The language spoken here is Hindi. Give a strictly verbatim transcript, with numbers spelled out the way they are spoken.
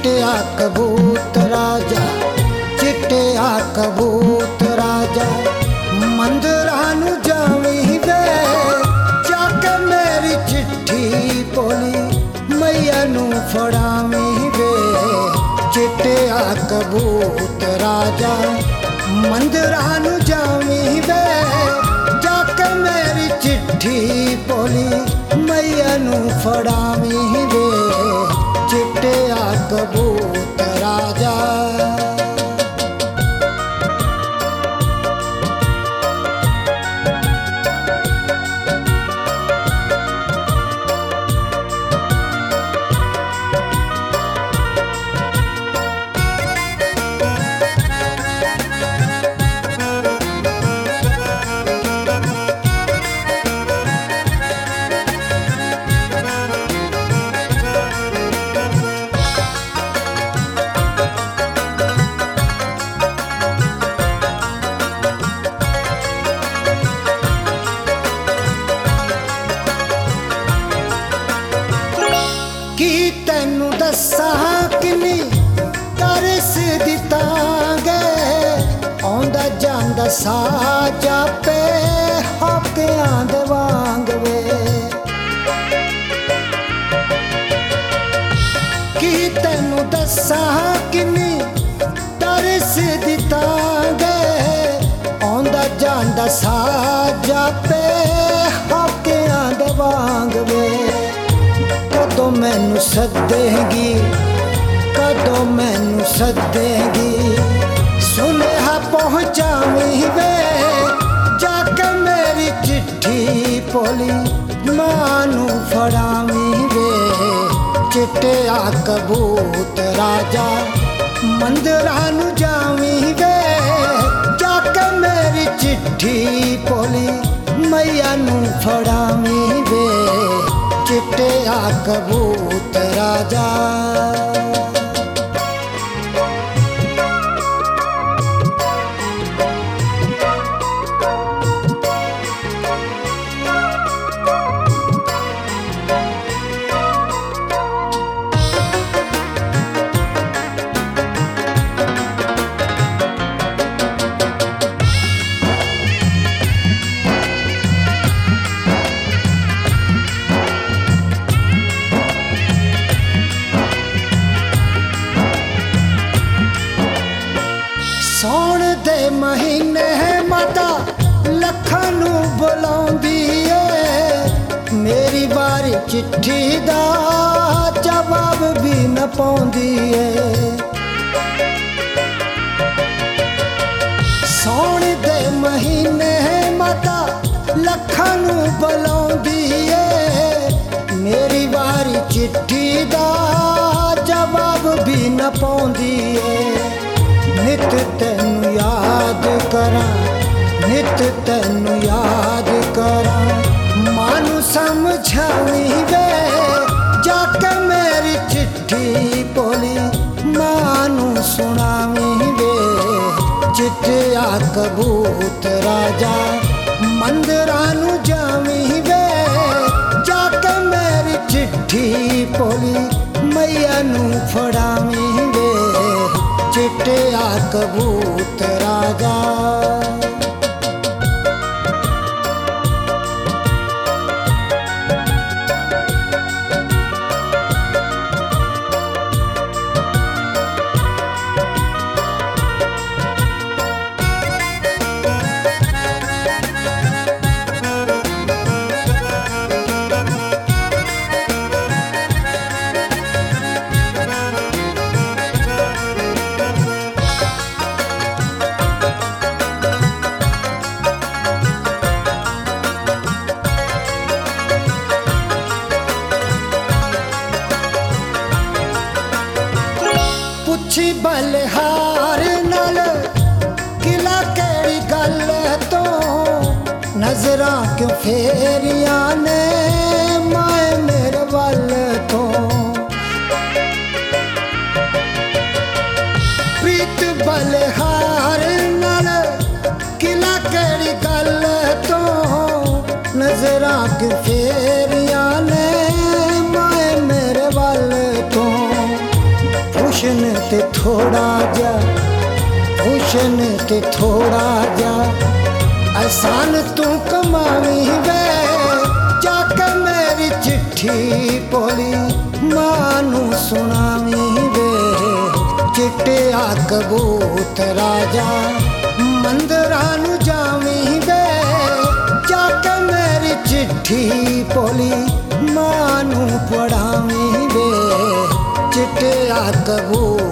चिट्टिया कबूतरा जा, चिट्टिया कबूतरा जा, मंदिरां नूं जावीं वे, जाके मेरी चिट्ठी पोली मैया नूं फड़ावीं वे। चिट्टिया कबूतरा जा, मंदिरां नूं जावीं वे, जाके मेरी चिट्ठी पोली मैया नूं फड़ावीं वे। चिट्टिया कबूतरा जा। तैनू दसा किनी तरस दिता गए, आंदा जांदा साजा पे हौकियां दे वांग वे। की तैनू दसा किनी तरस दिता गए, आंदा जांदा साजा पे हौकियां दे वांग वे। कदों मैनू सदेगी, कदों मैनू सदेगी, सुनेहा पहुँचावीं वे, जाके मेरी चिट्ठी पोली मां नूं फड़ावीं वे। चिट्टिया कबूतरा जा, मंदिरां नूं जावीं वे, जाके मेरी चिट्ठी पोली मैया नूं फड़ावीं वे। चिट्टिया कबूतरा जा। सौण दे महीने माता लखां नूं बुलाउंदी ए, मेरी बारी चिट्ठी दा जवाब भी न पाउंदी ए। सौण दे महीने माता लखां नूं बुलाउंदी ए, मेरी बारी चिट्ठी दा जवाब भी न पाउंदी ए। नित तैनू याद करां, नित तैनू याद करां, मां नूं समझावीं वे, जाके मेरी चिट्ठी पोली मां नूं सुणावीं वे। चिट्टिया कबूतरा जा, मंदिरां नूं जावीं वे, जाके मेरी चिट्ठी पोली मैया नूं फड़ावीं वे। चिट्टिया कबूतरा जा। पुछी बलिहार नाल किला केड़ी गल तो, नजरां क्यों फेरियां ने माए मेरे वल तो। प्रीत बलिहार नाल किला केड़ी गल तो, नजरां क्यों फेरियां ने माए मेरे वल तो। खुश थोड़ा जा भूषण ते थोड़ा जा एहसान तू कमावी वे जाके मेरी चिट्ठी पोली मानू सुनावी वे चिट्टिया कबूतरा जा मंदिरा नू जावी वे जाके मेरी चिट्ठी पोली मानू पढ़ावी वे चिट्टिया कबूतरा